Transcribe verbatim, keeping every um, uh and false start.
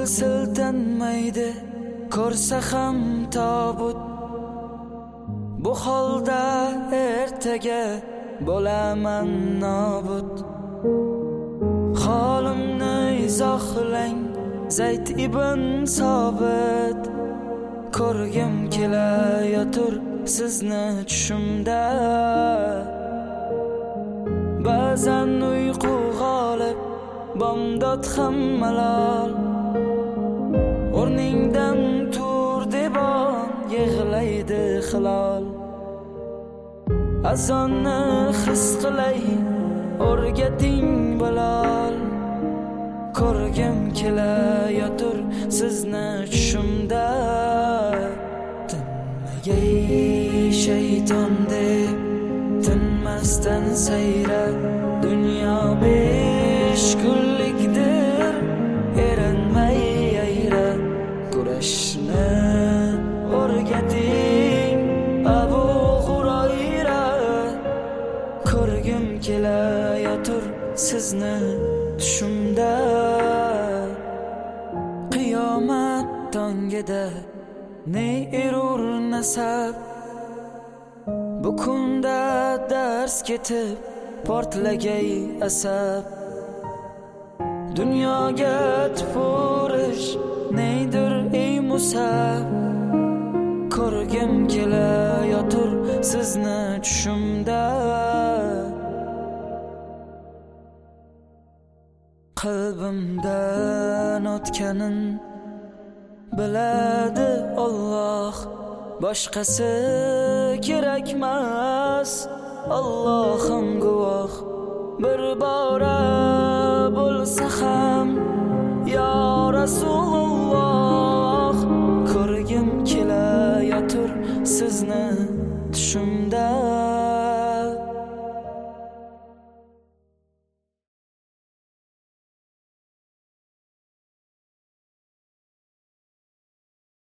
siltanmaydi, ko'rsa ham tobut. Bu holda ertaga bo'laman nobud. Holimni izohlang Zayd ibn Sobit. Ko'rgim kelayotur sizni tushimda. Ba'zan uyqu g'olib, bomdod ham malol. O'rningdan tur debon yig'laydi hilol. Azonni his qilay, o'rgating bilol. Ko'rgim kelayotur sizni tushimda. Tinmagay shayton deb tinmasdan sayra. Dunyo besh kunlikdir, erinmay ayra. Kurashni o'rgating Abu Hurayra. Ko'rgim kelayotur sizni tushimda. Qiyomat tongida ne erur nasab. Bu kunda dars ketib portlagay asab. Dunyoga tupurish neydir ey musab. Ko'rgim kelayotur sizni tushimda. Qalbimdan o'tganin biladi Alloh. Boshqasi kerakmas, Allohim guvoh. Bir bora bo'lsa ham ya Rasululloh. Ko'rgim kelayotur sizni tushimda.